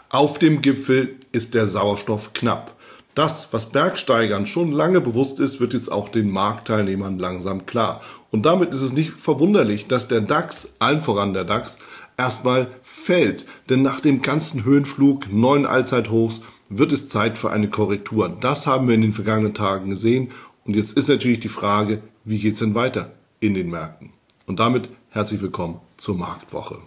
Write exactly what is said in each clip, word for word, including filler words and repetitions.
Auf dem Gipfel ist der Sauerstoff knapp. Das, was Bergsteigern schon lange bewusst ist, wird jetzt auch den Marktteilnehmern langsam klar. Und damit ist es nicht verwunderlich, dass der DAX, allen voran der DAX, erstmal fällt. Denn nach dem ganzen Höhenflug, neuen Allzeithochs, wird es Zeit für eine Korrektur. Das haben wir in den vergangenen Tagen gesehen. Und jetzt ist natürlich die Frage, wie geht es denn weiter in den Märkten? Und damit herzlich willkommen zur Marktwoche.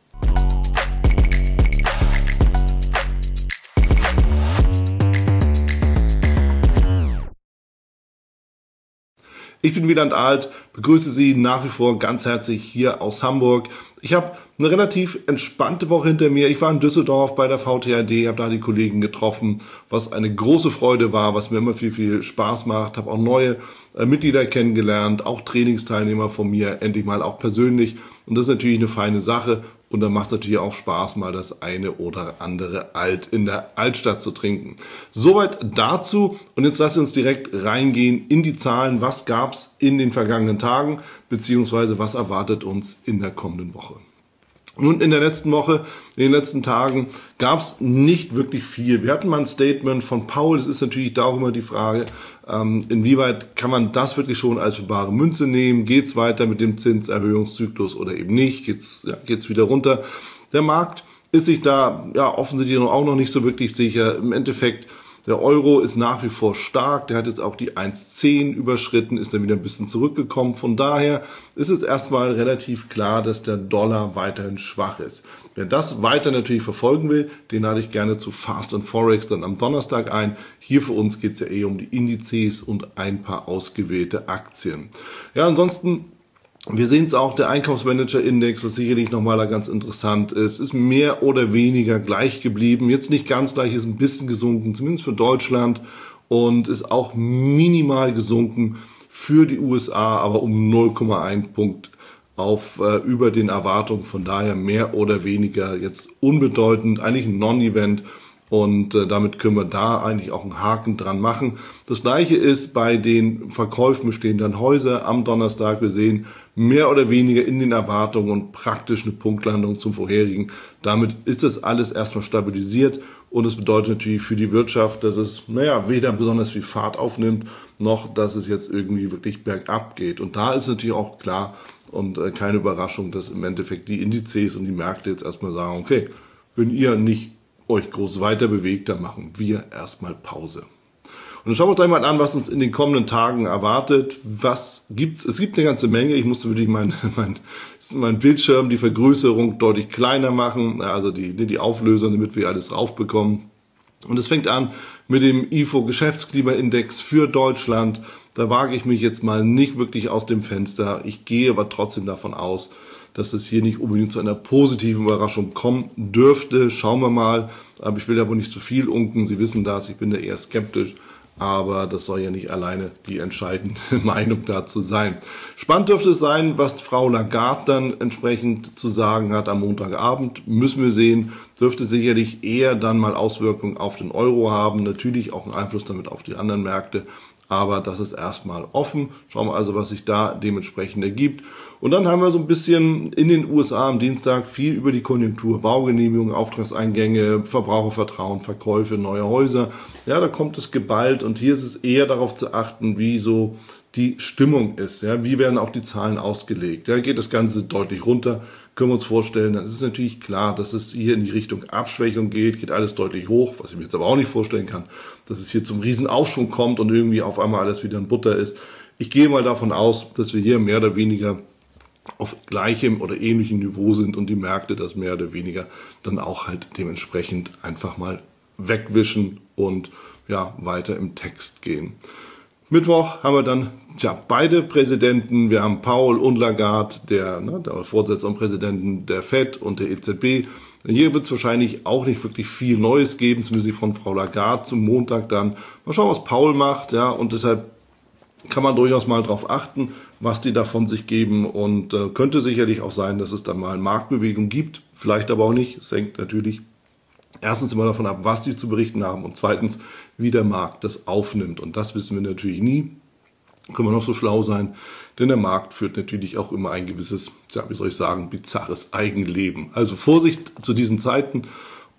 Ich bin Wieland Alt, begrüße Sie nach wie vor ganz herzlich hier aus Hamburg. Ich habe eine relativ entspannte Woche hinter mir. Ich war in Düsseldorf bei der V T A D, habe da die Kollegen getroffen, was eine große Freude war, was mir immer viel, viel Spaß macht. Habe auch neue äh, Mitglieder kennengelernt, auch Trainingsteilnehmer von mir, endlich mal auch persönlich. Und das ist natürlich eine feine Sache. Und dann macht es natürlich auch Spaß, mal das eine oder andere Alt in der Altstadt zu trinken. Soweit dazu. Und jetzt lasst uns direkt reingehen in die Zahlen. Was gab es in den vergangenen Tagen, beziehungsweise was erwartet uns in der kommenden Woche? Nun, in der letzten Woche, in den letzten Tagen gab es nicht wirklich viel. Wir hatten mal ein Statement von Powell. Es ist natürlich da auch immer die Frage, ähm, inwieweit kann man das wirklich schon als für bare Münze nehmen? Geht es weiter mit dem Zinserhöhungszyklus oder eben nicht? Geht es ja, geht's wieder runter? Der Markt ist sich da ja offensichtlich auch noch nicht so wirklich sicher. Im Endeffekt, der Euro ist nach wie vor stark, der hat jetzt auch die eins Komma zehn überschritten, ist dann wieder ein bisschen zurückgekommen. Von daher ist es erstmal relativ klar, dass der Dollar weiterhin schwach ist. Wer das weiter natürlich verfolgen will, den lade ich gerne zu Fast and Forex dann am Donnerstag ein. Hier für uns geht es ja eh um die Indizes und ein paar ausgewählte Aktien. Ja, ansonsten, wir sehen es auch, der Einkaufsmanager-Index, was sicherlich nochmal ganz interessant ist, ist mehr oder weniger gleich geblieben. Jetzt nicht ganz gleich, ist ein bisschen gesunken, zumindest für Deutschland, und ist auch minimal gesunken für die U S A, aber um null Komma eins Punkt auf äh, über den Erwartungen. Von daher mehr oder weniger jetzt unbedeutend, eigentlich ein Non-Event. Und äh, damit können wir da eigentlich auch einen Haken dran machen. Das gleiche ist bei den Verkäufen bestehender Häuser am Donnerstag. Wir sehen mehr oder weniger in den Erwartungen und praktisch eine Punktlandung zum vorherigen. Damit ist das alles erstmal stabilisiert. Und es bedeutet natürlich für die Wirtschaft, dass es, naja, weder besonders viel Fahrt aufnimmt, noch dass es jetzt irgendwie wirklich bergab geht. Und da ist natürlich auch klar und äh, keine Überraschung, dass im Endeffekt die Indizes und die Märkte jetzt erstmal sagen, okay, wenn ihr nicht euch groß weiter bewegt, dann machen wir erstmal Pause. Und dann schauen wir uns gleich mal an, was uns in den kommenden Tagen erwartet. Was gibt's? Es gibt eine ganze Menge. Ich musste wirklich meinen mein, mein Bildschirm, die Vergrößerung deutlich kleiner machen, also die, die Auflösung, damit wir alles raufbekommen. Und es fängt an mit dem I F O-Geschäftsklimaindex für Deutschland. Da wage ich mich jetzt mal nicht wirklich aus dem Fenster. Ich gehe aber trotzdem davon aus, dass es hier nicht unbedingt zu einer positiven Überraschung kommen dürfte. Schauen wir mal. Aber ich will aber nicht zu viel unken. Sie wissen das, ich bin da eher skeptisch. Aber das soll ja nicht alleine die entscheidende Meinung dazu sein. Spannend dürfte es sein, was Frau Lagarde dann entsprechend zu sagen hat am Montagabend. Müssen wir sehen. Dürfte sicherlich eher dann mal Auswirkungen auf den Euro haben. Natürlich auch einen Einfluss damit auf die anderen Märkte. Aber das ist erstmal offen. Schauen wir also, was sich da dementsprechend ergibt. Und dann haben wir so ein bisschen in den U S A am Dienstag viel über die Konjunktur, Baugenehmigungen, Auftragseingänge, Verbrauchervertrauen, Verkäufe, neue Häuser. Ja, da kommt es geballt und hier ist es eher darauf zu achten, wie so die Stimmung ist. Ja, wie werden auch die Zahlen ausgelegt? Ja, geht das Ganze deutlich runter? Können wir uns vorstellen, dann ist es natürlich klar, dass es hier in die Richtung Abschwächung geht, geht alles deutlich hoch, was ich mir jetzt aber auch nicht vorstellen kann, dass es hier zum Riesenaufschwung kommt und irgendwie auf einmal alles wieder in Butter ist. Ich gehe mal davon aus, dass wir hier mehr oder weniger auf gleichem oder ähnlichem Niveau sind und die Märkte das mehr oder weniger dann auch halt dementsprechend einfach mal wegwischen und ja weiter im Text gehen. Mittwoch haben wir dann tja, beide Präsidenten, wir haben Powell und Lagarde, der, ne, der Vorsitzende und Präsidenten der Fed und der E Z B. Hier wird es wahrscheinlich auch nicht wirklich viel Neues geben, zumindest von Frau Lagarde zum Montag dann. Mal schauen, was Powell macht, ja, und deshalb kann man durchaus mal darauf achten, was die da von sich geben und äh, könnte sicherlich auch sein, dass es dann mal Marktbewegung gibt, vielleicht aber auch nicht. Es hängt natürlich erstens immer davon ab, was die zu berichten haben und zweitens, wie der Markt das aufnimmt. Und das wissen wir natürlich nie. Können wir noch so schlau sein, denn der Markt führt natürlich auch immer ein gewisses, ja, wie soll ich sagen, bizarres Eigenleben. Also Vorsicht zu diesen Zeiten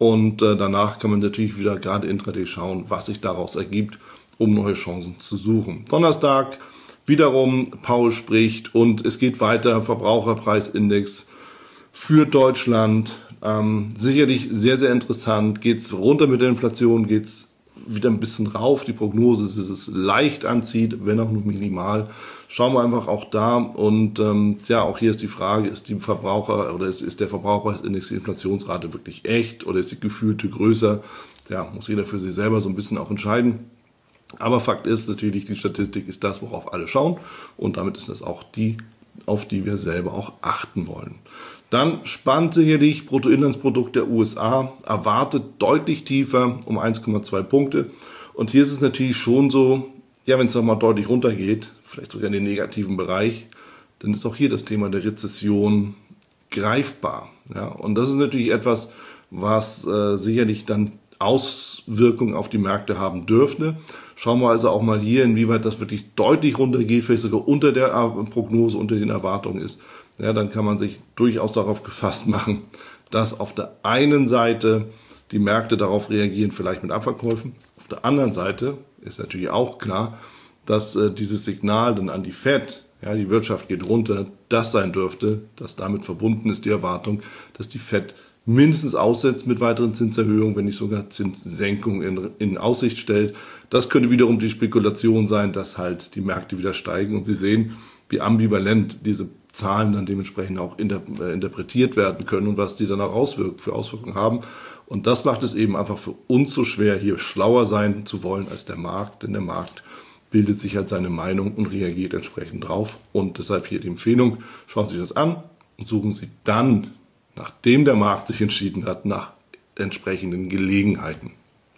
Und äh, danach kann man natürlich wieder gerade intraday schauen, was sich daraus ergibt, um neue Chancen zu suchen. Donnerstag wiederum, Paul spricht und es geht weiter, Verbraucherpreisindex für Deutschland. Ähm, sicherlich sehr, sehr interessant. Geht's runter mit der Inflation, geht's wieder ein bisschen rauf. Die Prognose ist, dass es leicht anzieht, wenn auch nur minimal. Schauen wir einfach auch da. Und ähm, ja, auch hier ist die Frage, ist die Verbraucher oder ist, ist der Verbraucherpreisindex, die Inflationsrate wirklich echt oder ist die gefühlte größer? Ja, muss jeder für sich selber so ein bisschen auch entscheiden. Aber Fakt ist natürlich, die Statistik ist das, worauf alle schauen. Und damit ist das auch die, auf die wir selber auch achten wollen. Dann spannend sicherlich, Bruttoinlandsprodukt der U S A erwartet deutlich tiefer um eins Komma zwei Punkte. Und hier ist es natürlich schon so, ja, wenn es nochmal deutlich runtergeht, vielleicht sogar in den negativen Bereich, dann ist auch hier das Thema der Rezession greifbar. Ja, und das ist natürlich etwas, was äh, sicherlich dann Auswirkungen auf die Märkte haben dürfte. Schauen wir also auch mal hier, inwieweit das wirklich deutlich runtergeht, vielleicht sogar unter der Prognose, unter den Erwartungen ist. Ja, dann kann man sich durchaus darauf gefasst machen, dass auf der einen Seite die Märkte darauf reagieren, vielleicht mit Abverkäufen. Auf der anderen Seite ist natürlich auch klar, dass äh, dieses Signal dann an die Fed, ja, die Wirtschaft geht runter, das sein dürfte, dass damit verbunden ist die Erwartung, dass die Fed mindestens aussetzt mit weiteren Zinserhöhungen, wenn nicht sogar Zinssenkungen in, in Aussicht stellt. Das könnte wiederum die Spekulation sein, dass halt die Märkte wieder steigen. Und Sie sehen, wie ambivalent diese Zahlen dann dementsprechend auch inter, äh, interpretiert werden können und was die dann auch auswirk- für Auswirkungen haben. Und das macht es eben einfach für uns so schwer, hier schlauer sein zu wollen als der Markt, denn der Markt bildet sich halt seine Meinung und reagiert entsprechend drauf. Und deshalb hier die Empfehlung, schauen Sie sich das an und suchen Sie dann, nachdem der Markt sich entschieden hat, nach entsprechenden Gelegenheiten.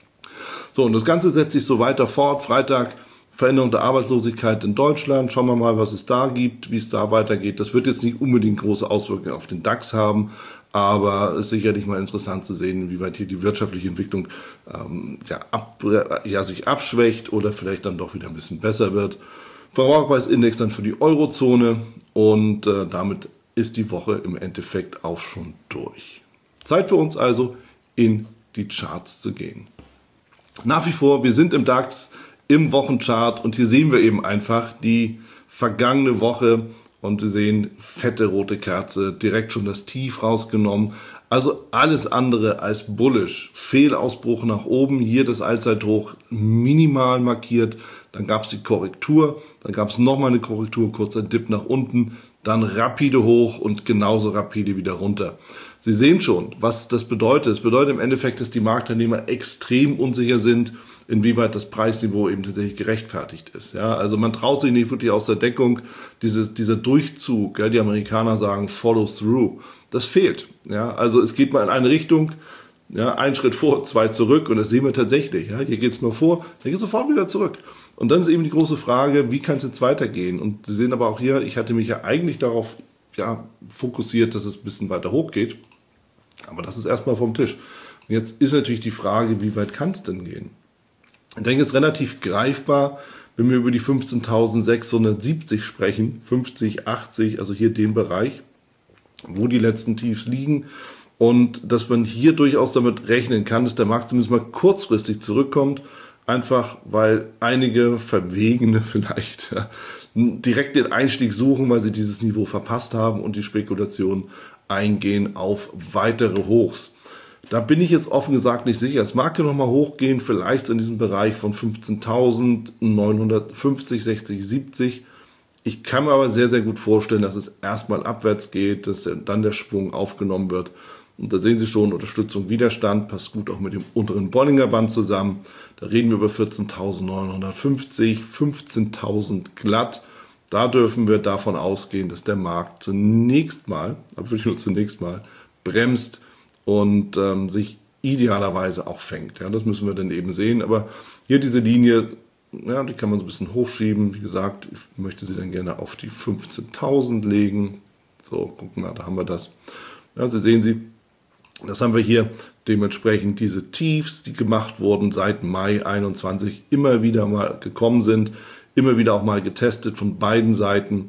So, und das Ganze setzt sich so weiter fort. Freitag, Veränderung der Arbeitslosigkeit in Deutschland. Schauen wir mal, was es da gibt, wie es da weitergeht. Das wird jetzt nicht unbedingt große Auswirkungen auf den DAX haben, aber es ist sicherlich mal interessant zu sehen, wie weit hier die wirtschaftliche Entwicklung ähm, ja, ab, ja, sich abschwächt oder vielleicht dann doch wieder ein bisschen besser wird. Verbraucherpreisindex dann für die Eurozone und äh, damit ist die Woche im Endeffekt auch schon durch. Zeit für uns also, in die Charts zu gehen. Nach wie vor, wir sind im DAX, im Wochenchart und hier sehen wir eben einfach die vergangene Woche und wir sehen fette rote Kerze, direkt schon das Tief rausgenommen. Also alles andere als bullish. Fehlausbruch nach oben, hier das Allzeithoch minimal markiert, dann gab es die Korrektur, dann gab es nochmal eine Korrektur, kurzer Dip nach unten, dann rapide hoch und genauso rapide wieder runter. Sie sehen schon, was das bedeutet. Es bedeutet im Endeffekt, dass die Marktteilnehmer extrem unsicher sind, inwieweit das Preisniveau eben tatsächlich gerechtfertigt ist. Ja, also man traut sich nicht wirklich aus der Deckung, dieses, dieser Durchzug, ja, die Amerikaner sagen follow through, das fehlt. Ja, also es geht mal in eine Richtung, ja, ein Schritt vor, zwei zurück und das sehen wir tatsächlich. Ja, hier geht es nur vor, dann geht es sofort wieder zurück. Und dann ist eben die große Frage, wie kann es jetzt weitergehen? Und Sie sehen aber auch hier, ich hatte mich ja eigentlich darauf ja, fokussiert, dass es ein bisschen weiter hoch geht. Aber das ist erstmal vom Tisch. Und jetzt ist natürlich die Frage, wie weit kann es denn gehen? Ich denke, es ist relativ greifbar, wenn wir über die fünfzehntausendsechshundertsiebzig sprechen, fünfzig, achtzig, also hier den Bereich, wo die letzten Tiefs liegen. Und dass man hier durchaus damit rechnen kann, dass der Markt zumindest mal kurzfristig zurückkommt, einfach weil einige Verwegene vielleicht ja, direkt den Einstieg suchen, weil sie dieses Niveau verpasst haben und die Spekulation eingehen auf weitere Hochs. Da bin ich jetzt offen gesagt nicht sicher. Es mag ja nochmal hochgehen, vielleicht in diesem Bereich von fünfzehntausendneunhundertfünfzig, sechzig, siebzig. Ich kann mir aber sehr, sehr gut vorstellen, dass es erstmal abwärts geht, dass dann der Schwung aufgenommen wird. Und da sehen Sie schon, Unterstützung, Widerstand, passt gut auch mit dem unteren Bollinger Band zusammen. Da reden wir über vierzehntausendneunhundertfünfzig, fünfzehntausend glatt. Da dürfen wir davon ausgehen, dass der Markt zunächst mal, aber wirklich nur zunächst mal, bremst und ähm, sich idealerweise auch fängt. Ja, das müssen wir dann eben sehen. Aber hier diese Linie, ja, die kann man so ein bisschen hochschieben. Wie gesagt, ich möchte sie dann gerne auf die fünfzehntausend legen. So, gucken wir, da haben wir das. Ja, Sie sehen sie, das haben wir hier dementsprechend diese Tiefs, die gemacht wurden seit Mai einundzwanzig, immer wieder mal gekommen sind, immer wieder auch mal getestet von beiden Seiten.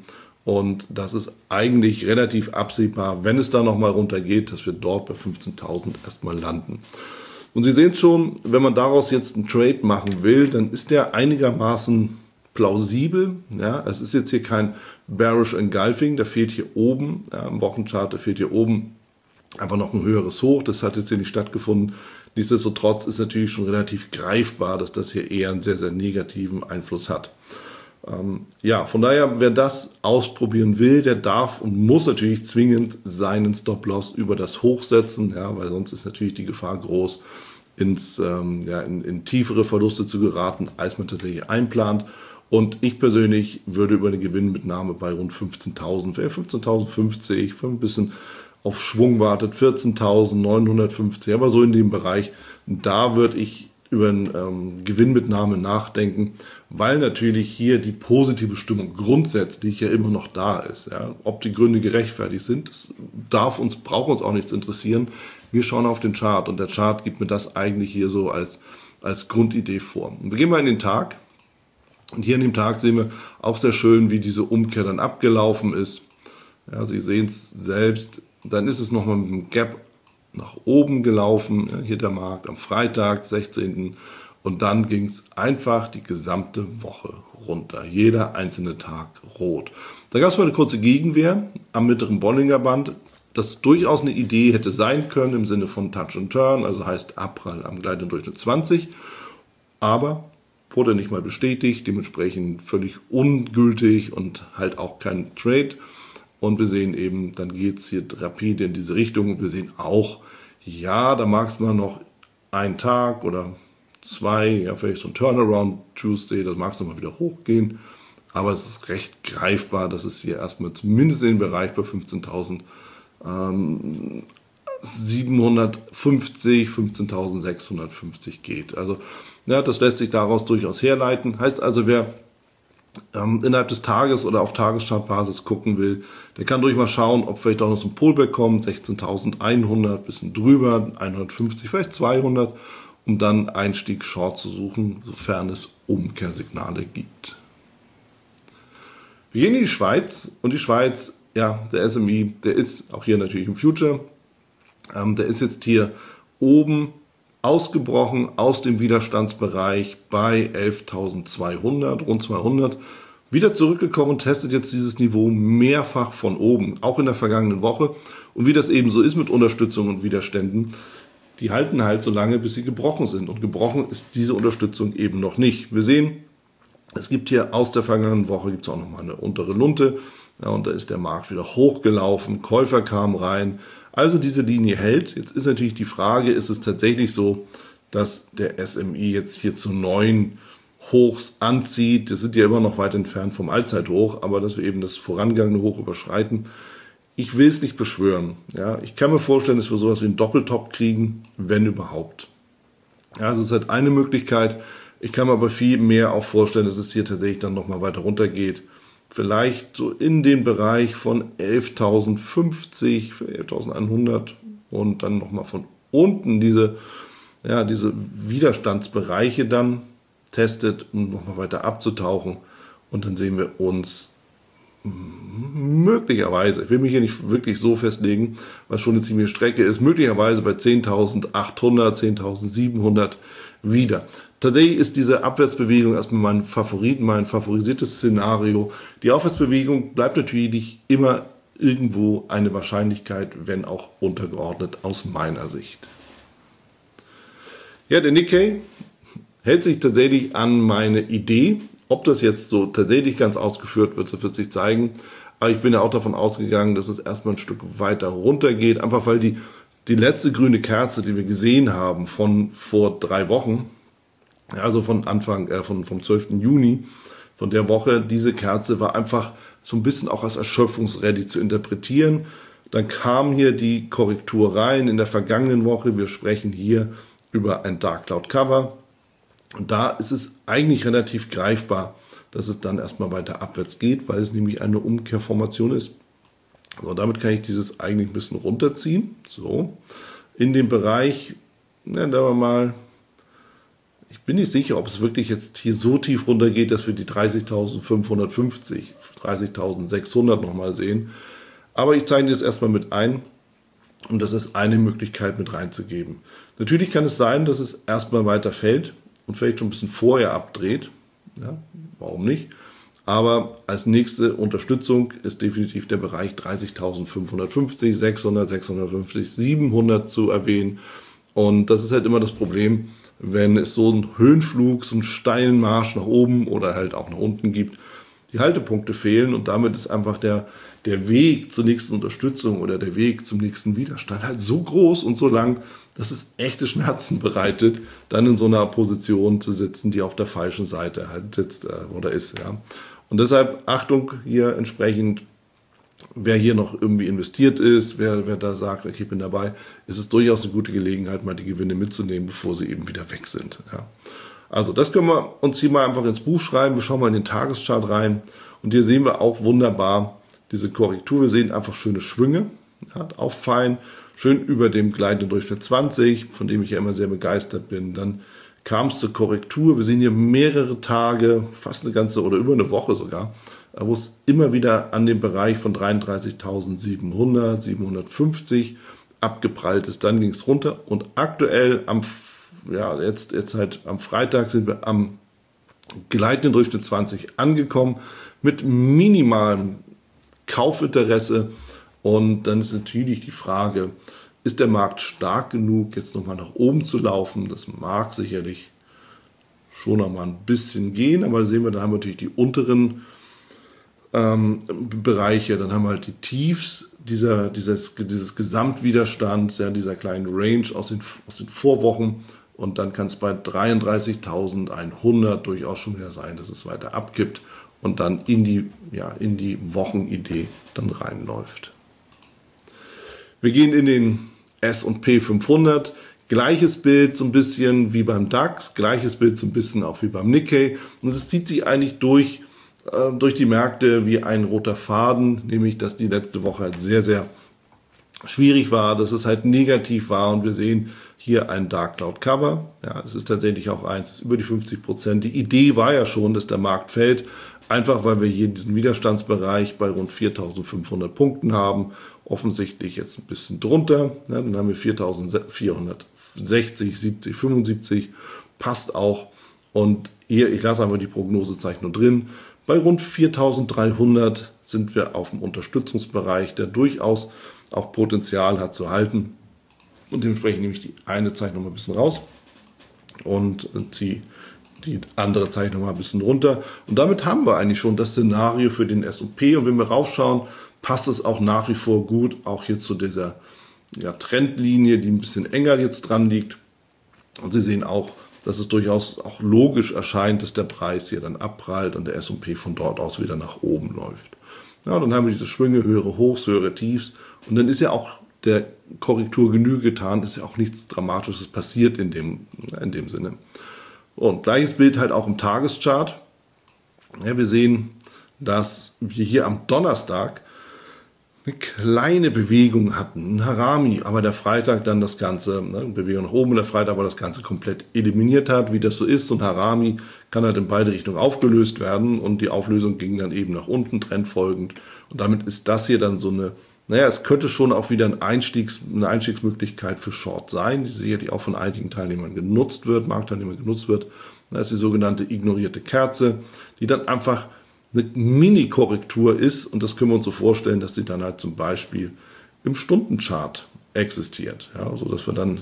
Und das ist eigentlich relativ absehbar, wenn es da nochmal runtergeht, dass wir dort bei fünfzehntausend erstmal landen. Und Sie sehen schon, wenn man daraus jetzt einen Trade machen will, dann ist der einigermaßen plausibel. Ja, es ist jetzt hier kein Bearish Engulfing, da fehlt hier oben, ja, im Wochenchart, da fehlt hier oben einfach noch ein höheres Hoch. Das hat jetzt hier nicht stattgefunden. Nichtsdestotrotz ist natürlich schon relativ greifbar, dass das hier eher einen sehr, sehr negativen Einfluss hat. Ähm, ja, von daher, wer das ausprobieren will, der darf und muss natürlich zwingend seinen Stop-Loss über das Hoch setzen, ja, weil sonst ist natürlich die Gefahr groß, ins, ähm, ja, in, in tiefere Verluste zu geraten, als man tatsächlich einplant. Und ich persönlich würde über eine Gewinnmitnahme bei rund fünfzehntausend, fünfzehntausendfünfzig, für ein bisschen auf Schwung wartet, vierzehntausendneunhundertfünfzig, aber so in dem Bereich, da würde ich über eine ähm, Gewinnmitnahme nachdenken, weil natürlich hier die positive Stimmung grundsätzlich ja immer noch da ist. Ja. Ob die Gründe gerechtfertigt sind, das darf uns, braucht uns auch nichts interessieren. Wir schauen auf den Chart und der Chart gibt mir das eigentlich hier so als, als Grundidee vor. Und wir gehen mal in den Tag. Und hier an dem Tag sehen wir auch sehr schön, wie diese Umkehr dann abgelaufen ist. Ja, Sie sehen es selbst. Dann ist es nochmal mit einem Gap nach oben gelaufen, ja, hier der Markt am Freitag, sechzehnten Und dann ging es einfach die gesamte Woche runter. Jeder einzelne Tag rot. Da gab es mal eine kurze Gegenwehr am mittleren Bollinger Band, das durchaus eine Idee hätte sein können im Sinne von Touch and Turn, also heißt Abprall am gleitenden Durchschnitt zwanzig. Aber wurde nicht mal bestätigt, dementsprechend völlig ungültig und halt auch kein Trade. Und wir sehen eben, dann geht es hier rapide in diese Richtung. Und wir sehen auch, ja, da mag es mal noch einen Tag oder zwei, ja, vielleicht so ein Turnaround Tuesday, das mag es nochmal wieder hochgehen. Aber es ist recht greifbar, dass es hier erstmal zumindest in den Bereich bei fünfzehntausendsiebenhundertfünfzig, fünfzehntausendsechshundertfünfzig geht. Also ja, das lässt sich daraus durchaus herleiten. Heißt also, wer ähm, innerhalb des Tages oder auf Tageschartbasis gucken will, der kann durch mal schauen, ob vielleicht auch noch so ein Pullback kommt, sechzehntausendeinhundert, bisschen drüber, hundertfünfzig, vielleicht zweihundert, um dann Einstieg Short zu suchen, sofern es Umkehrsignale gibt. Wir gehen in die Schweiz und die Schweiz, ja, der S M I, der ist auch hier natürlich im Future, ähm, der ist jetzt hier oben ausgebrochen aus dem Widerstandsbereich bei elftausendzweihundert, rund zweihundert, wieder zurückgekommen und testet jetzt dieses Niveau mehrfach von oben, auch in der vergangenen Woche. Und wie das eben so ist mit Unterstützung und Widerständen, die halten halt so lange, bis sie gebrochen sind. Und gebrochen ist diese Unterstützung eben noch nicht. Wir sehen, es gibt hier aus der vergangenen Woche gibt es auch nochmal eine untere Lunte. Ja, und da ist der Markt wieder hochgelaufen, Käufer kamen rein. Also diese Linie hält. Jetzt ist natürlich die Frage, ist es tatsächlich so, dass der S M I jetzt hier zu neuen Hochs anzieht. Das sind ja immer noch weit entfernt vom Allzeithoch, aber dass wir eben das vorangegangene Hoch überschreiten. Ich will es nicht beschwören. Ja, ich kann mir vorstellen, dass wir sowas wie einen Doppeltop kriegen, wenn überhaupt. Ja, das ist halt eine Möglichkeit. Ich kann mir aber viel mehr auch vorstellen, dass es hier tatsächlich dann nochmal weiter runtergeht. Vielleicht so in den Bereich von elftausendfünfzig, elftausendeinhundert und dann nochmal von unten diese, ja, diese Widerstandsbereiche dann testet, um nochmal weiter abzutauchen. Und dann sehen wir uns möglicherweise, ich will mich hier nicht wirklich so festlegen, was schon eine ziemliche Strecke ist, möglicherweise bei zehntausendachthundert, zehntausendsiebenhundert wieder. Tatsächlich ist diese Abwärtsbewegung erstmal mein Favorit, mein favorisiertes Szenario. Die Aufwärtsbewegung bleibt natürlich immer irgendwo eine Wahrscheinlichkeit, wenn auch untergeordnet aus meiner Sicht. Ja, der Nikkei hält sich tatsächlich an meine Idee. Ob das jetzt so tatsächlich ganz ausgeführt wird, das wird sich zeigen. Aber ich bin ja auch davon ausgegangen, dass es erstmal ein Stück weiter runter geht, einfach weil die, die letzte grüne Kerze, die wir gesehen haben von vor drei Wochen, also von Anfang, äh, von, vom zwölften Juni, von der Woche, diese Kerze war einfach so ein bisschen auch als Erschöpfungsrallye zu interpretieren. Dann kam hier die Korrektur rein in der vergangenen Woche. Wir sprechen hier über ein Dark Cloud Cover. Und da ist es eigentlich relativ greifbar, dass es dann erstmal weiter abwärts geht, weil es nämlich eine Umkehrformation ist. So, damit kann ich dieses eigentlich ein bisschen runterziehen. So, in dem Bereich, nennen wir mal, Ich bin nicht sicher, ob es wirklich jetzt hier so tief runtergeht, dass wir die dreißigtausendfünfhundertfünfzig, dreißigtausendsechshundert nochmal sehen. Aber ich zeige das erstmal mit ein und das ist eine Möglichkeit mit reinzugeben. Natürlich kann es sein, dass es erstmal weiter fällt und vielleicht schon ein bisschen vorher abdreht. Ja, warum nicht? Aber als nächste Unterstützung ist definitiv der Bereich dreißigtausendfünfhundertfünfzig, sechshundert, sechshundertfünfzig, siebenhundert zu erwähnen. Und das ist halt immer das Problem, wenn es so einen Höhenflug, so einen steilen Marsch nach oben oder halt auch nach unten gibt. Die Haltepunkte fehlen und damit ist einfach der, der Weg zur nächsten Unterstützung oder der Weg zum nächsten Widerstand halt so groß und so lang, dass es echte Schmerzen bereitet, dann in so einer Position zu sitzen, die auf der falschen Seite halt sitzt äh, oder ist. Ja. Und deshalb Achtung hier entsprechend, wer hier noch irgendwie investiert ist, wer, wer da sagt, okay, ich bin dabei, ist es durchaus eine gute Gelegenheit, mal die Gewinne mitzunehmen, bevor sie eben wieder weg sind. Ja. Also das können wir uns hier mal einfach ins Buch schreiben. Wir schauen mal in den Tageschart rein und hier sehen wir auch wunderbar diese Korrektur. Wir sehen einfach schöne Schwünge, ja, auffallen, schön über dem gleitenden Durchschnitt zwanzig, von dem ich ja immer sehr begeistert bin. Dann kam es zur Korrektur. Wir sehen hier mehrere Tage, fast eine ganze oder über eine Woche sogar, wo es immer wieder an dem Bereich von dreiunddreißigtausendsiebenhundert, siebenhundertfünfzig abgeprallt ist. Dann ging es runter und aktuell am, ja, jetzt, jetzt halt am Freitag sind wir am gleitenden Durchschnitt zwanzig angekommen mit minimalem Kaufinteresse. Und dann ist natürlich die Frage, ist der Markt stark genug, jetzt nochmal nach oben zu laufen? Das mag sicherlich schon nochmal ein bisschen gehen, aber da sehen wir, da haben wir natürlich die unteren ähm, Bereiche, dann haben wir halt die Tiefs dieser, dieses, dieses Gesamtwiderstands, ja, dieser kleinen Range aus den, aus den Vorwochen und dann kann es bei dreiunddreißigtausendeinhundert durchaus schon wieder sein, dass es weiter abkippt und dann in die, ja, in die Wochenidee dann reinläuft. Wir gehen in den S und P fünfhundert, gleiches Bild so ein bisschen wie beim DAX, gleiches Bild so ein bisschen auch wie beim Nikkei und es zieht sich eigentlich durch, äh, durch die Märkte wie ein roter Faden, nämlich dass die letzte Woche halt sehr, sehr schwierig war, dass es halt negativ war und wir sehen hier ein Dark Cloud Cover, ja, es ist tatsächlich auch eins, über die fünfzig Prozent. Die Idee war ja schon, dass der Markt fällt, einfach weil wir hier diesen Widerstandsbereich bei rund viertausendfünfhundert Punkten haben, offensichtlich jetzt ein bisschen drunter, ja, dann haben wir viertausendvierhundertsechzig, siebzig, fünfundsiebzig, passt auch und hier, ich lasse einfach die Prognosezeichnung drin, bei rund viertausenddreihundert sind wir auf dem Unterstützungsbereich, der durchaus auch Potenzial hat zu halten und dementsprechend nehme ich die eine Zeichnung mal ein bisschen raus und ziehe die andere Zeichnung mal ein bisschen runter und damit haben wir eigentlich schon das Szenario für den S und P und wenn wir raufschauen, passt es auch nach wie vor gut, auch hier zu dieser ja, Trendlinie, die ein bisschen enger jetzt dran liegt. Und Sie sehen auch, dass es durchaus auch logisch erscheint, dass der Preis hier dann abprallt und der S und P von dort aus wieder nach oben läuft. Ja, dann haben wir diese Schwünge, höhere Hochs, höhere Tiefs und dann ist ja auch der Korrektur Genüge getan, ist ja auch nichts Dramatisches passiert in dem, in dem Sinne. Und gleiches Bild halt auch im Tageschart. Ja, wir sehen, dass wir hier am Donnerstag eine kleine Bewegung hatten, ein Harami, aber der Freitag dann das Ganze, ne, Bewegung nach oben, der Freitag aber das Ganze komplett eliminiert hat, wie das so ist. Und Harami kann halt in beide Richtungen aufgelöst werden und die Auflösung ging dann eben nach unten, trendfolgend. Und damit ist das hier dann so eine, naja, es könnte schon auch wieder ein Einstiegs, eine Einstiegsmöglichkeit für Short sein, die sicherlich auch von einigen Teilnehmern genutzt wird, Marktteilnehmern genutzt wird. Das ist die sogenannte ignorierte Kerze, die dann einfach eine Mini-Korrektur ist und das können wir uns so vorstellen, dass die dann halt zum Beispiel im Stundenchart existiert, ja, so dass wir dann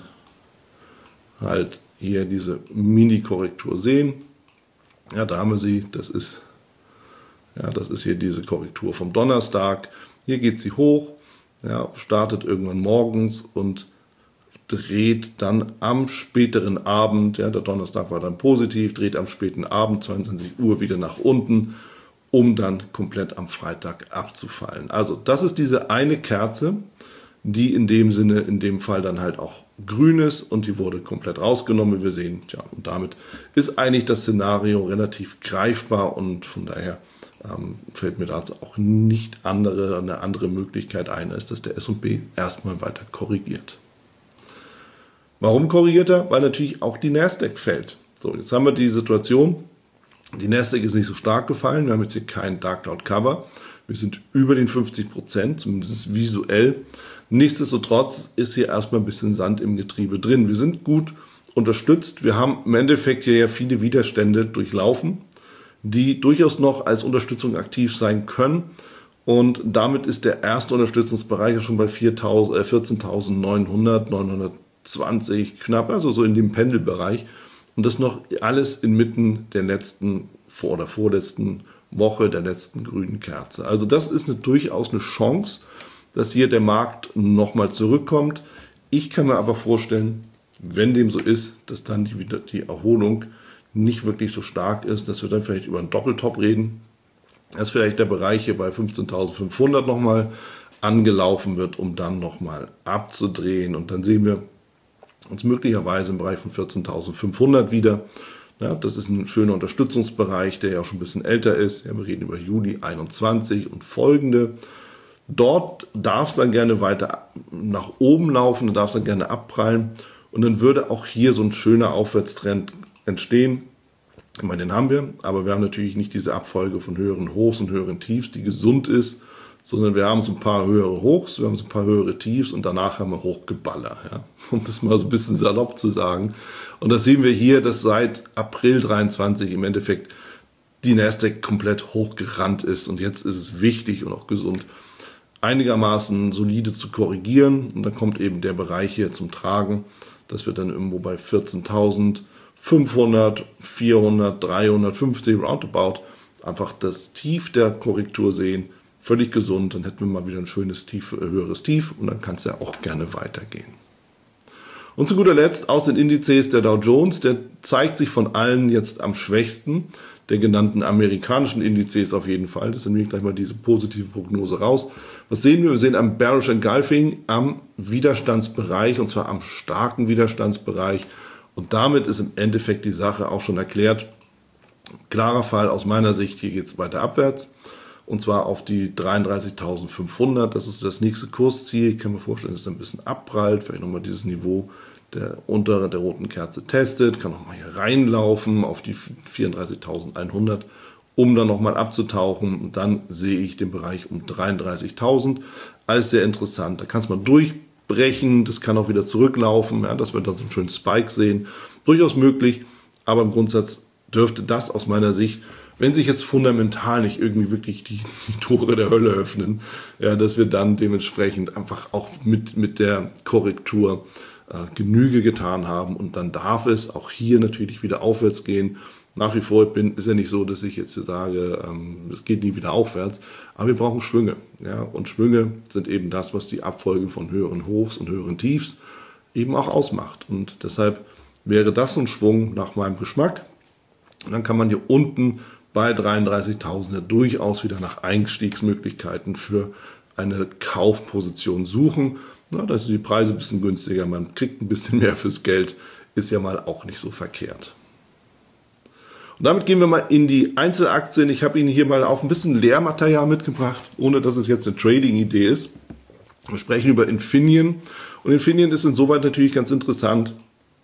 halt hier diese Mini-Korrektur sehen. Ja, da haben wir sie, das ist, ja, das ist hier diese Korrektur vom Donnerstag. Hier geht sie hoch, ja, startet irgendwann morgens und dreht dann am späteren Abend, ja, der Donnerstag war dann positiv, dreht am späten Abend, zweiundzwanzig Uhr, wieder nach unten, um dann komplett am Freitag abzufallen. Also das ist diese eine Kerze, die in dem Sinne, in dem Fall dann halt auch grün ist und die wurde komplett rausgenommen, wie wir sehen. Ja, und damit ist eigentlich das Szenario relativ greifbar und von daher ähm, fällt mir dazu auch nicht andere, eine andere Möglichkeit ein, als dass der S und P erstmal weiter korrigiert. Warum korrigiert er? Weil natürlich auch die Nasdaq fällt. So, jetzt haben wir die Situation, die Nasdaq ist nicht so stark gefallen, wir haben jetzt hier kein Dark Cloud Cover, wir sind über den fünfzig Prozent, zumindest visuell. Nichtsdestotrotz ist hier erstmal ein bisschen Sand im Getriebe drin. Wir sind gut unterstützt, wir haben im Endeffekt hier ja viele Widerstände durchlaufen, die durchaus noch als Unterstützung aktiv sein können. Und damit ist der erste Unterstützungsbereich schon bei vierzehntausendneunhundert, neunhundertzwanzig knapp, also so in dem Pendelbereich. Und das noch alles inmitten der letzten vor- oder vorletzten Woche, der letzten grünen Kerze. Also das ist eine, durchaus eine Chance, dass hier der Markt nochmal zurückkommt. Ich kann mir aber vorstellen, wenn dem so ist, dass dann die, die Erholung nicht wirklich so stark ist, dass wir dann vielleicht über einen Doppeltop reden, dass vielleicht der Bereich hier bei fünfzehntausendfünfhundert nochmal angelaufen wird, um dann nochmal abzudrehen. Und dann sehen wir uns möglicherweise im Bereich von vierzehntausendfünfhundert wieder. Ja, das ist ein schöner Unterstützungsbereich, der ja auch schon ein bisschen älter ist. Ja, wir reden über Juli einundzwanzig und folgende. Dort darf es dann gerne weiter nach oben laufen, da darf es dann gerne abprallen. Und dann würde auch hier so ein schöner Aufwärtstrend entstehen. Ich meine, den haben wir, aber wir haben natürlich nicht diese Abfolge von höheren Hochs und höheren Tiefs, die gesund ist, sondern wir haben so ein paar höhere Hochs, wir haben so ein paar höhere Tiefs und danach haben wir Hochgeballer, ja? Um das mal so ein bisschen salopp zu sagen. Und das sehen wir hier, dass seit April dreiundzwanzig im Endeffekt die Nasdaq komplett hochgerannt ist und jetzt ist es wichtig und auch gesund, einigermaßen solide zu korrigieren und dann kommt eben der Bereich hier zum Tragen, dass wir dann irgendwo bei vierzehntausendfünfhundert, vierhundert, dreihundertfünfzig roundabout einfach das Tief der Korrektur sehen. Völlig gesund, dann hätten wir mal wieder ein schönes Tief, äh, höheres Tief und dann kann es ja auch gerne weitergehen. Und zu guter Letzt aus den Indizes der Dow Jones, der zeigt sich von allen jetzt am schwächsten, der genannten amerikanischen Indizes auf jeden Fall. Deswegen nehme ich gleich mal diese positive Prognose raus. Was sehen wir? Wir sehen am Bearish Engulfing am Widerstandsbereich und zwar am starken Widerstandsbereich und damit ist im Endeffekt die Sache auch schon erklärt. Klarer Fall aus meiner Sicht, hier geht es weiter abwärts. Und zwar auf die dreiunddreißigtausendfünfhundert, das ist das nächste Kursziel. Ich kann mir vorstellen, dass es ein bisschen abprallt, vielleicht nochmal dieses Niveau der untere der roten Kerze testet, kann nochmal hier reinlaufen auf die vierunddreißigtausendeinhundert, um dann nochmal abzutauchen. Und dann sehe ich den Bereich um dreiunddreißigtausend als sehr interessant. Da kann es mal durchbrechen, das kann auch wieder zurücklaufen, ja, dass wir dann so einen schönen Spike sehen. Durchaus möglich, aber im Grundsatz dürfte das aus meiner Sicht, wenn sich jetzt fundamental nicht irgendwie wirklich die, die Tore der Hölle öffnen, ja, dass wir dann dementsprechend einfach auch mit, mit der Korrektur äh, Genüge getan haben und dann darf es auch hier natürlich wieder aufwärts gehen. Nach wie vor bin, ist ja nicht so, dass ich jetzt sage, ähm, es geht nie wieder aufwärts, aber wir brauchen Schwünge. Ja, und Schwünge sind eben das, was die Abfolge von höheren Hochs und höheren Tiefs eben auch ausmacht. Und deshalb wäre das ein Schwung nach meinem Geschmack. Und dann kann man hier unten bei dreiunddreißigtausend durchaus wieder nach Einstiegsmöglichkeiten für eine Kaufposition suchen. Na, da sind die Preise ein bisschen günstiger, man kriegt ein bisschen mehr fürs Geld, ist ja mal auch nicht so verkehrt. Und damit gehen wir mal in die Einzelaktien. Ich habe Ihnen hier mal auch ein bisschen Lehrmaterial mitgebracht, ohne dass es jetzt eine Trading-Idee ist. Wir sprechen über Infineon. Und Infineon ist insoweit natürlich ganz interessant,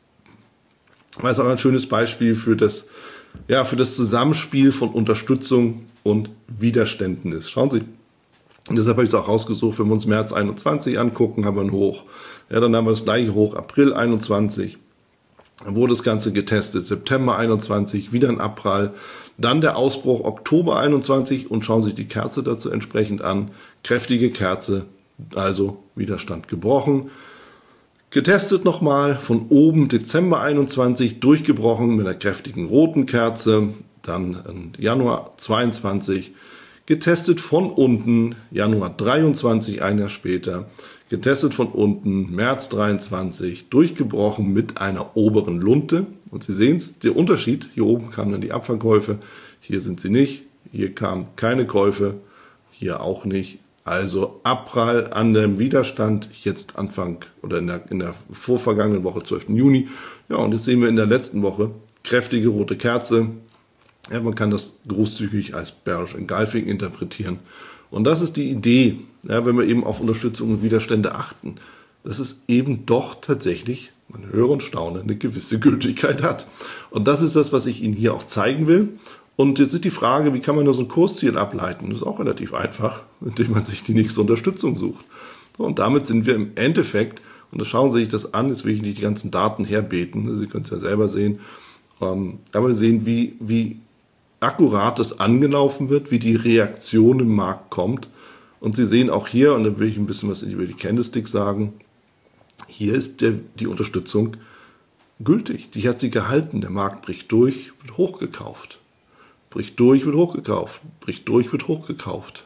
weil es auch ein schönes Beispiel für das Ja, für das Zusammenspiel von Unterstützung und Widerständen ist. Schauen Sie, und deshalb habe ich es auch rausgesucht, wenn wir uns März einundzwanzig angucken, haben wir ein Hoch. Ja, dann haben wir das gleiche Hoch, April einundzwanzig. Dann wurde das Ganze getestet, September einundzwanzig, wieder ein Abprall. Dann der Ausbruch Oktober einundzwanzig und schauen Sie sich die Kerze dazu entsprechend an. Kräftige Kerze, also Widerstand gebrochen. Getestet nochmal von oben Dezember einundzwanzig, durchgebrochen mit einer kräftigen roten Kerze, dann Januar zweiundzwanzig, getestet von unten, Januar dreiundzwanzig, ein Jahr später, getestet von unten, März dreiundzwanzig, durchgebrochen mit einer oberen Lunte. Und Sie sehen es, der Unterschied, hier oben kamen dann die Abverkäufe, hier sind sie nicht, hier kamen keine Käufe, hier auch nicht. Also Abprall an dem Widerstand, jetzt Anfang oder in der, in der vorvergangenen Woche, zwölften Juni. Ja, und jetzt sehen wir in der letzten Woche kräftige rote Kerze. Ja, man kann das großzügig als Bearish Engulfing interpretieren. Und das ist die Idee, ja, wenn wir eben auf Unterstützung und Widerstände achten, dass es eben doch tatsächlich man höre und staune, eine gewisse Gültigkeit hat. Und das ist das, was ich Ihnen hier auch zeigen will. Und jetzt ist die Frage, wie kann man da so ein Kursziel ableiten? Das ist auch relativ einfach, indem man sich die nächste Unterstützung sucht. Und damit sind wir im Endeffekt, und das schauen Sie sich das an, jetzt will ich nicht die ganzen Daten herbeten, Sie können es ja selber sehen, aber wir sehen, wie, wie akkurat das angelaufen wird, wie die Reaktion im Markt kommt. Und Sie sehen auch hier, und da will ich ein bisschen was über die Candlesticks sagen, hier ist der, die Unterstützung gültig. Die hat sie gehalten. Der Markt bricht durch, wird hochgekauft. Bricht durch, wird hochgekauft. Bricht durch, wird hochgekauft.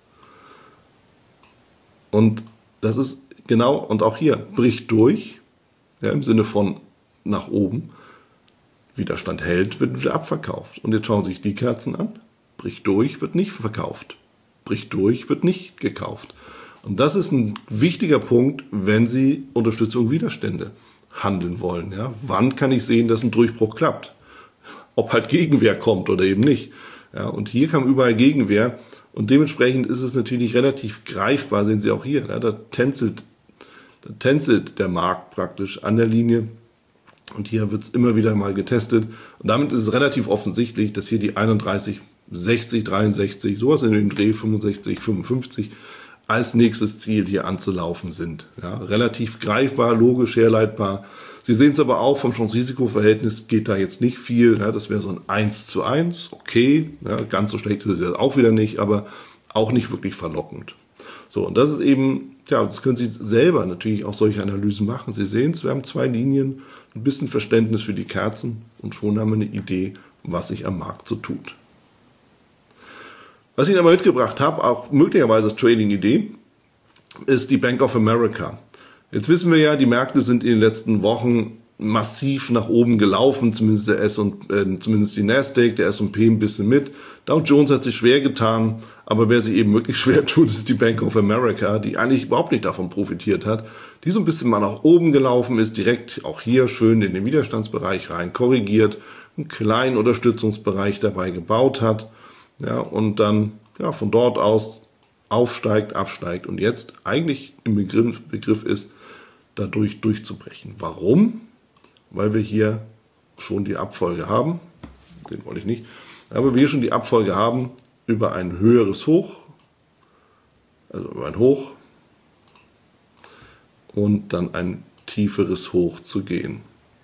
Und das ist genau, und auch hier, bricht durch, ja, im Sinne von nach oben, Widerstand hält, wird wieder abverkauft. Und jetzt schauen Sie sich die Kerzen an. Bricht durch, wird nicht verkauft. Bricht durch, wird nicht gekauft. Und das ist ein wichtiger Punkt, wenn Sie Unterstützung, Widerstände handeln wollen. Ja? Wann kann ich sehen, dass ein Durchbruch klappt? Ob halt Gegenwehr kommt oder eben nicht. Ja? Und hier kam überall Gegenwehr. Und dementsprechend ist es natürlich relativ greifbar, sehen Sie auch hier. Ja? Da tänzelt, da tänzelt der Markt praktisch an der Linie. Und hier wird es immer wieder mal getestet. Und damit ist es relativ offensichtlich, dass hier die einunddreißig, sechzig, dreiundsechzig, sowas in dem Dreh fünfundsechzig, fünfundfünfzig als nächstes Ziel hier anzulaufen sind. Ja, relativ greifbar, logisch, herleitbar. Sie sehen es aber auch, vom Chance-Risiko-Verhältnis geht da jetzt nicht viel. Ja, das wäre so ein eins zu eins, okay. Ja, ganz so schlecht ist es jetzt auch wieder nicht, aber auch nicht wirklich verlockend. So, und das ist eben, ja, das können Sie selber natürlich auch solche Analysen machen. Sie sehen es, wir haben zwei Linien, ein bisschen Verständnis für die Kerzen und schon haben wir eine Idee, was sich am Markt so tut. Was ich Ihnen aber mitgebracht habe, auch möglicherweise als Trading-Idee, ist die Bank of America. Jetzt wissen wir ja, die Märkte sind in den letzten Wochen massiv nach oben gelaufen, zumindest der S und, äh, zumindest die Nasdaq, der S und P ein bisschen mit. Dow Jones hat sich schwer getan, aber wer sich eben wirklich schwer tut, ist die Bank of America, die eigentlich überhaupt nicht davon profitiert hat, die so ein bisschen mal nach oben gelaufen ist, direkt auch hier schön in den Widerstandsbereich rein korrigiert, einen kleinen Unterstützungsbereich dabei gebaut hat, ja, und dann ja, von dort aus aufsteigt, absteigt und jetzt eigentlich im Begriff, Begriff ist, dadurch durchzubrechen. Warum? Weil wir hier schon die Abfolge haben, den wollte ich nicht, aber wir schon die Abfolge haben über ein höheres Hoch, also über ein Hoch und dann ein tieferes Hoch zu gehen.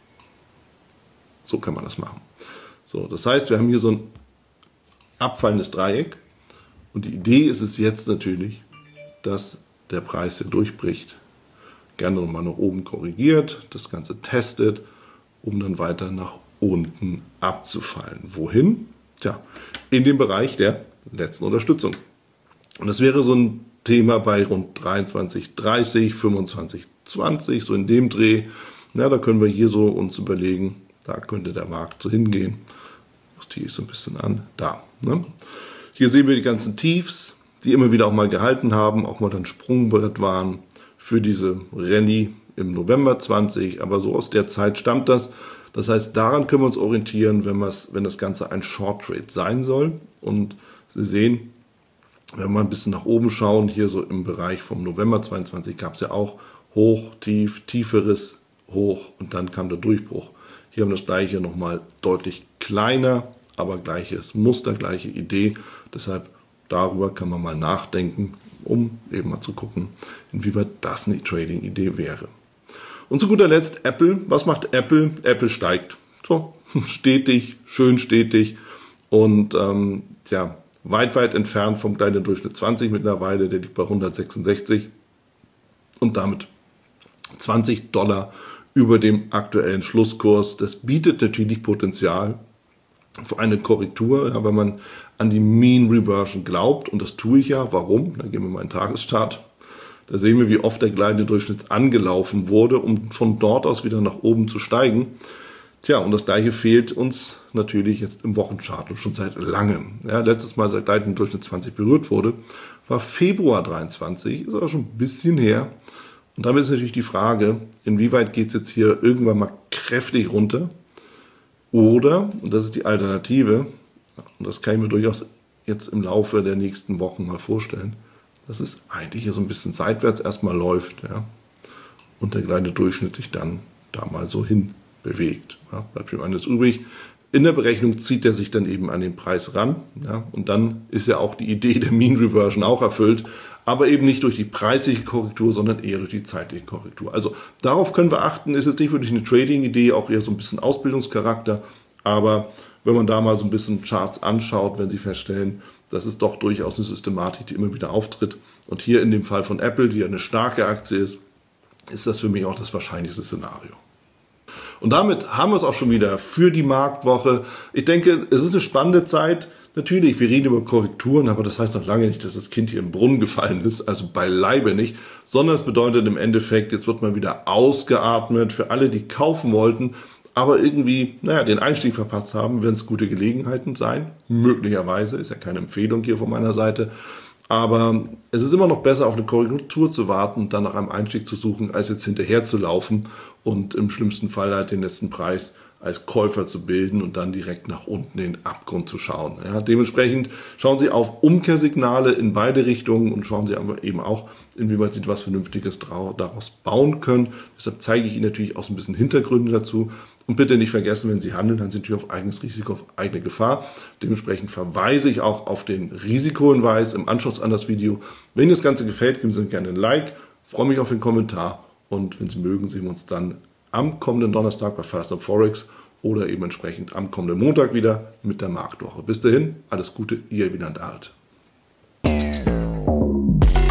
So kann man das machen. So, das heißt, wir haben hier so ein abfallendes Dreieck und die Idee ist es jetzt natürlich, dass der Preis hier durchbricht, gerne nochmal nach oben korrigiert, das Ganze testet, um dann weiter nach unten abzufallen. Wohin? Tja, in den Bereich der letzten Unterstützung. Und das wäre so ein Thema bei rund dreiundzwanzig dreißig, fünfundzwanzig zwanzig, so in dem Dreh. Na, da können wir hier so uns überlegen, da könnte der Markt so hingehen. Das ziehe ich so ein bisschen an. Da. Ne? Hier sehen wir die ganzen Tiefs, die immer wieder auch mal gehalten haben, auch mal dann Sprungbrett waren für diese Rallye im November zwanzig. Aber so aus der Zeit stammt das. Das heißt, daran können wir uns orientieren, wenn, wenn das Ganze ein Short Trade sein soll. Und Sie sehen, wenn wir mal ein bisschen nach oben schauen, hier so im Bereich vom November zweiundzwanzig gab es ja auch hoch, tief, tieferes Hoch und dann kam der Durchbruch. Hier haben wir das gleiche nochmal deutlich kleiner, aber gleiches Muster, gleiche Idee. Deshalb darüber kann man mal nachdenken, um eben mal zu gucken, inwieweit das eine Trading-Idee wäre. Und zu guter Letzt Apple. Was macht Apple? Apple steigt. So, stetig, schön stetig und ähm, ja, weit, weit entfernt vom kleinen Durchschnitt zwanzig mittlerweile. Der liegt bei hundertsechsundsechzig und damit zwanzig Dollar über dem aktuellen Schlusskurs. Das bietet natürlich Potenzial für eine Korrektur, ja, wenn man an die Mean Reversion glaubt. Und das tue ich ja. Warum? Dann gehen wir mal in den Tagesstart. Da sehen wir, wie oft der kleine Durchschnitt angelaufen wurde, um von dort aus wieder nach oben zu steigen. Tja, und das gleiche fehlt uns natürlich jetzt im Wochenchart und schon seit langem. Ja, letztes Mal, als der kleine Durchschnitt zwanzig berührt wurde, war Februar dreiundzwanzig, ist aber schon ein bisschen her. Und damit ist natürlich die Frage, inwieweit geht es jetzt hier irgendwann mal kräftig runter? Oder, und das ist die Alternative, und das kann ich mir durchaus jetzt im Laufe der nächsten Wochen mal vorstellen, dass es eigentlich hier so ein bisschen seitwärts erstmal läuft, ja, und der kleine Durchschnitt sich dann da mal so hin bewegt. Ja, bleibt ihm eines übrig. In der Berechnung zieht er sich dann eben an den Preis ran. Ja, und dann ist ja auch die Idee der Mean Reversion auch erfüllt. Aber eben nicht durch die preisliche Korrektur, sondern eher durch die zeitliche Korrektur. Also darauf können wir achten. Ist jetzt nicht wirklich eine Trading-Idee, auch eher so ein bisschen Ausbildungscharakter. Aber wenn man da mal so ein bisschen Charts anschaut, wenn Sie feststellen, das ist doch durchaus eine Systematik, die immer wieder auftritt. Und hier in dem Fall von Apple, die ja eine starke Aktie ist, ist das für mich auch das wahrscheinlichste Szenario. Und damit haben wir es auch schon wieder für die Marktwoche. Ich denke, es ist eine spannende Zeit. Natürlich, wir reden über Korrekturen, aber das heißt noch lange nicht, dass das Kind hier im Brunnen gefallen ist, also beileibe nicht, sondern es bedeutet im Endeffekt, jetzt wird mal wieder ausgeatmet für alle, die kaufen wollten, aber irgendwie, naja, den Einstieg verpasst haben, werden es gute Gelegenheiten sein. Möglicherweise, ist ja keine Empfehlung hier von meiner Seite. Aber es ist immer noch besser, auf eine Korrektur zu warten und dann nach einem Einstieg zu suchen, als jetzt hinterher zu laufen und im schlimmsten Fall halt den letzten Preis als Käufer zu bilden und dann direkt nach unten in den Abgrund zu schauen. Ja, dementsprechend schauen Sie auf Umkehrsignale in beide Richtungen und schauen Sie aber eben auch, inwieweit Sie etwas Vernünftiges daraus bauen können. Deshalb zeige ich Ihnen natürlich auch so ein bisschen Hintergründe dazu. Und bitte nicht vergessen, wenn Sie handeln, dann sind Sie auf eigenes Risiko, auf eigene Gefahr. Dementsprechend verweise ich auch auf den Risikohinweis im Anschluss an das Video. Wenn Ihnen das Ganze gefällt, geben Sie gerne ein Like. Ich freue mich auf den Kommentar. Und wenn Sie mögen, sehen wir uns dann am kommenden Donnerstag bei Fast and Forex oder eben entsprechend am kommenden Montag wieder mit der Marktwoche. Bis dahin, alles Gute, Ihr Wieland Alt.